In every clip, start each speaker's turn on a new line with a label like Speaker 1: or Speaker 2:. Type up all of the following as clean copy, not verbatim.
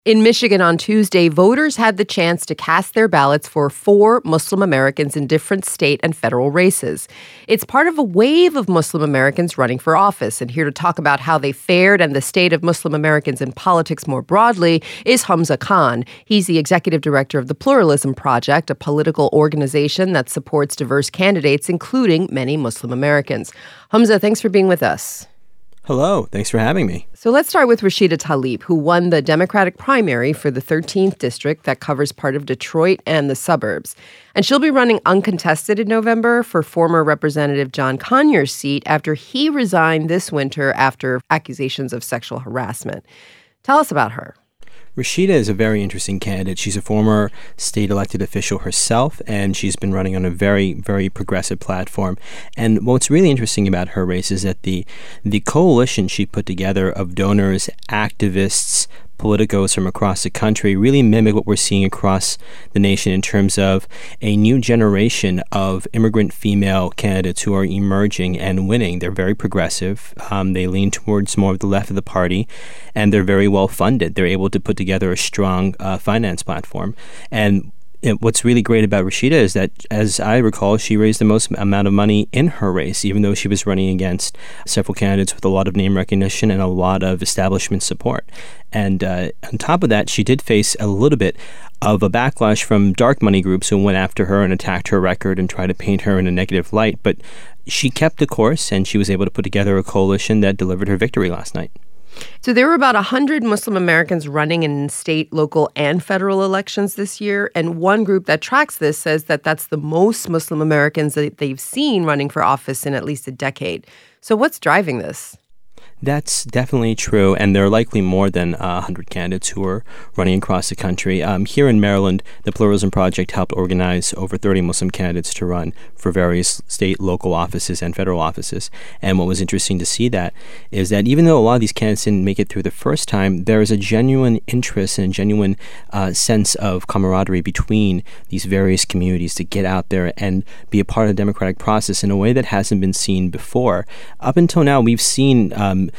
Speaker 1: In Michigan on Tuesday, voters had the chance to cast their ballots for 4 Muslim Americans in different state and federal races. It's part of a wave of Muslim Americans running for office. And here to talk about how they fared and the state of Muslim Americans in politics more broadly is Hamza Khan. He's the executive director of the Pluralism Project, a political organization that supports diverse candidates, including many Muslim Americans. Hamza, thanks for being with us.
Speaker 2: Hello. Thanks for having me.
Speaker 1: So let's start with Rashida Tlaib, who won the Democratic primary for the 13th district that covers part of Detroit and the suburbs. And she'll be running uncontested in November for former Representative John Conyers' seat after he resigned this winter after accusations of sexual harassment. Tell us about her.
Speaker 2: Rashida is a very interesting candidate. She's a former state elected official herself, and she's been running on a very, very progressive platform. And what's really interesting about her race is that the coalition she put together of donors, activists, politicos from across the country really mimic what we're seeing across the nation in terms of a new generation of immigrant female candidates who are emerging and winning. They're very progressive. They lean towards more of the left of the party, and they're very well funded. They're able to put together a strong finance platform. And what's really great about Rashida is that, as I recall, she raised the most amount of money in her race, even though she was running against several candidates with a lot of name recognition and a lot of establishment support. And on top of that, she did face a little bit of a backlash from dark money groups who went after her and attacked her record and tried to paint her in a negative light. But she kept the course, and she was able to put together a coalition that delivered her victory last night.
Speaker 1: So there were about 100 Muslim Americans running in state, local, and federal elections this year. And one group that tracks this says that that's the most Muslim Americans that they've seen running for office in at least a decade. So what's driving this?
Speaker 2: That's definitely true, and there are likely more than 100 candidates who are running across the country. Here in Maryland, the Pluralism Project helped organize over 30 Muslim candidates to run for various state, local offices and federal offices. And what was interesting to see that is that even though a lot of these candidates didn't make it through the first time, there is a genuine interest and a genuine sense of camaraderie between these various communities to get out there and be a part of the democratic process in a way that hasn't been seen before. Up until now, we've seen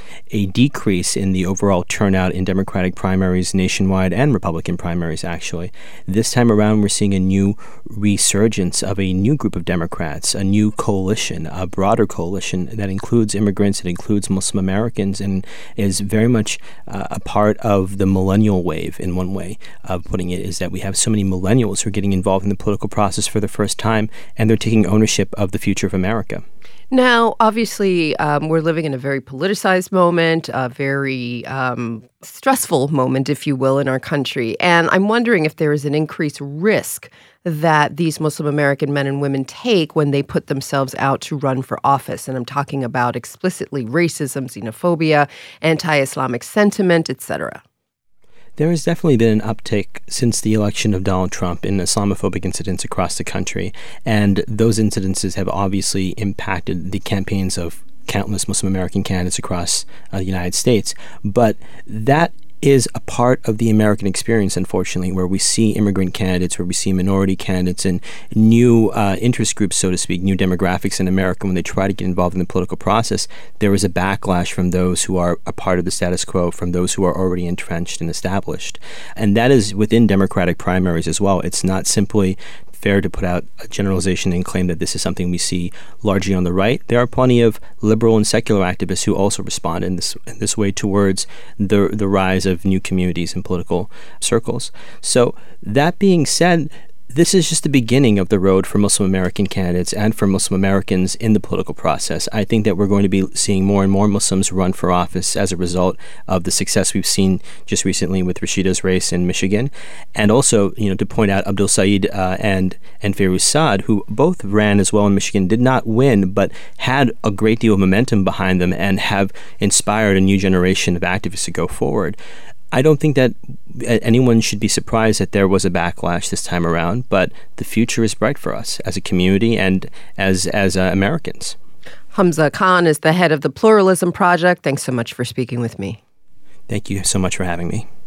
Speaker 2: a decrease in the overall turnout in Democratic primaries nationwide and Republican primaries, actually. This time around, we're seeing a new resurgence of a new group of Democrats, a new coalition, a broader coalition that includes immigrants, it includes Muslim Americans, and is very much a part of the millennial wave in one way of putting it, is that we have so many millennials who are getting involved in the political process for the first time, and they're taking ownership of the future of America.
Speaker 1: Now, obviously, we're living in a very politicized moment, a very stressful moment, if you will, in our country. And I'm wondering if there is an increased risk that these Muslim American men and women take when they put themselves out to run for office. And I'm talking about explicitly racism, xenophobia, anti-Islamic sentiment, etc.
Speaker 2: There has definitely been an uptick since the election of Donald Trump in Islamophobic incidents across the country, and those incidences have obviously impacted the campaigns of countless Muslim American candidates across the United States. But that is a part of the American experience, unfortunately, where we see immigrant candidates, where we see minority candidates and new interest groups, so to speak, new demographics in America. When they try to get involved in the political process, there is a backlash from those who are a part of the status quo, from those who are already entrenched and established. And that is within Democratic primaries as well. It's not simply fair to put out a generalization and claim that this is something we see largely on the right. There are plenty of liberal and secular activists who also respond in this way towards the rise of new communities in political circles. So that being said, this is just the beginning of the road for Muslim American candidates and for Muslim Americans in the political process. I think that we're going to be seeing more and more Muslims run for office as a result of the success we've seen just recently with Rashida's race in Michigan. And also, to point out Abdul Saeed and Fayrouz Saad, who both ran as well in Michigan, did not win, but had a great deal of momentum behind them and have inspired a new generation of activists to go forward. I don't think that anyone should be surprised that there was a backlash this time around, but the future is bright for us as a community and as Americans.
Speaker 1: Hamza Khan is the head of the Pluralism Project. Thanks so much for speaking with me.
Speaker 2: Thank you so much for having me.